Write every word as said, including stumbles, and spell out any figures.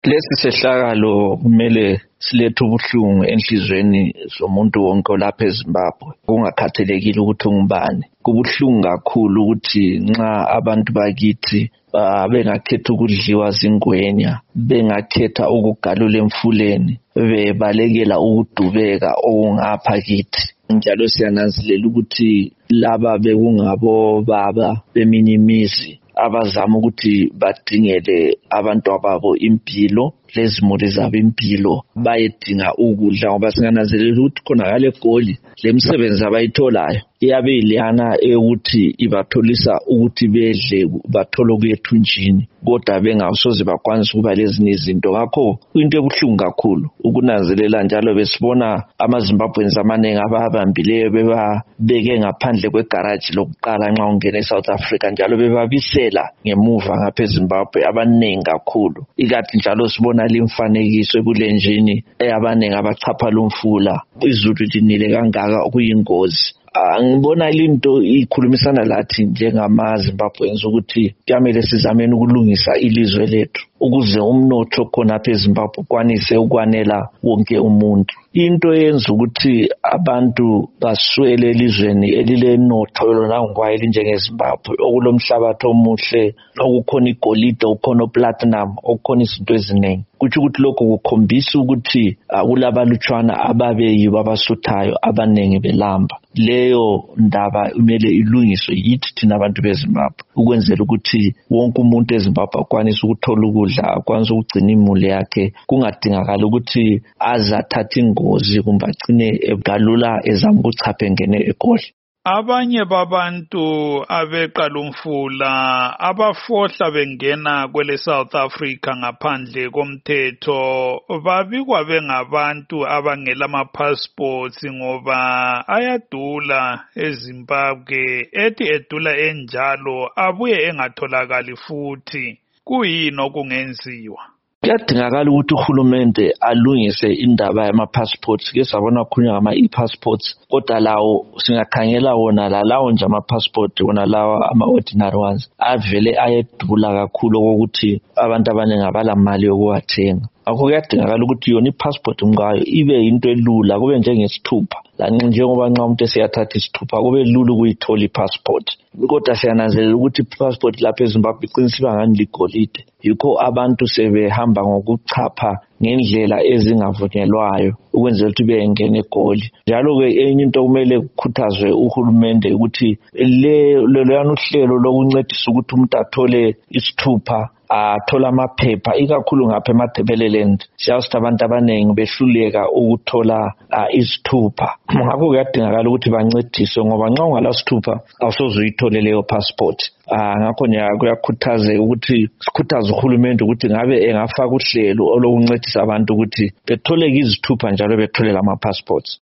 Lesi sehlakalo kumele silethe ubuhlungu enhlizweni zomuntu wonke lapha eZimbabwe, kungakhathalekile ukuthi ungubani. Kubuhlungu kakhulu ukuthi nxa abantu bakithi bengakhetha ukudliwa zingwenya, bengakhetha ukugalula emfuleni, bebalekela ukudubeka okungapha kithi. Njalo siyananzelela ukuthi laba bekungabo baba beminye imizi abazama ukuthi badingele abantu ababo impilo, lezimuli zabo impilo, bayedinga ukudla ngoba singananzelela ukuthi khonakala eGoli lemisebenzi abayitholayo iyabe iliyana ukuthi ibatholisa ukuthi bedle bathole okuyethunjini, kodwa bengasoze bakwanisa ukuba lezinye izinto. Ngakho into ebuhlungu kakhulu ukunanzelela njalo besibona amaZimbabweans amaningi ababambileyo bebabeke ngaphandle kwegarage lokuqala nxa ungena eSouth Africa, njalo bebabisela ngemuva ngapha eZimbabwe abaningi kakhulu. Ikathi njalo sibona limfanekiso ebulenjini abaningi abachapha lumfula, izulu linile kangaka kuyingozi. Ngibona into ikhulumisana lathi njengamaZimbabweans ukuthi kuyamele sizameni ukulungisa ilizwe lethu ukuze umnotho khona apha eZimbabwe ukwanise ukwanela wonke umuntu. Into yenza ukuthi abantu baswele elizweni elilenotho lona ngwaye elinjengeZimbabwe, okulomhlabathi omuhle, okukhona igolide, okukhona platinum, okukhona izinto eziningi. Kuthi ukuthi lokho kukhombisa ukuthi kulabalutshwana ababeyibo abasuthayo abaningi belamba. Leyo ndaba kumele ilungiswe yithi thina abantu beZimbabwe ukwenzela ukuthi wonke umuntu eZimbabwe akwanise ukuthola ukudla, akwanise ukugcina imuli yakhe, kungadingakala ukuthi azathatha ingozi kumbe agcine egalula ezama ukuchapha engene eGoli. Abanye babantu abeqala umfula abafohla bengena kwele South Africa ngaphandle komthetho babikwa bengabantu abangela ama-passports ngoba ayadula eZimbabwe, ethi edula enjalo abuye engatholakali futhi. Kuyini okungenziwa? Kuyadingakala ukuthi uhulumende alungise indaba yama-passports. Ke sabona khulunywa ngama e-passports, kodwa lawo singakhangela wona lawo nje ama-passport wona lawa ama-ordinary ones avele ayedula kakhulu okokuthi abantu abaningi abalamali yokuwathenga. Akho kuyadingakala ukuthi yona i-passport ngayo ibe into elula, kube njengesithupha. Lanxa njengoba nxa umuntu esiyathatha isithupha kube lula ukuyithola i-passport. Kodwa siyananzelela ukuthi i-passport lapha eZimbabwe iqiniswa ngani ligolide. Yikho abantu sebehamba ngokuchapha ngendlela ezingavunyelwayo ukwenzela ukuthi bengene eGoli. Njalo-ke enye into kumele kukhuthazwe uhulumende ukuthi lelo uhlelo lokuncedisa ukuthi umuntu athole isithupha, athola amaphepha, ikakhulu ngapha eMatabeleland siyazi abantu abaningi behluleka ukuthola isithupha. Ngakho kuyadingakala ukuthi bancediswe ngoba nxa ungalasithupha awusoze uyithole leyo passport. Ngakho kuyakhuthaza ukuthi sikhuthaze uhulumende ukuthi ngabe engafaka uhlelo olokuncedisa abantu ukuthi bethole izithupha njalo bethole lama passports.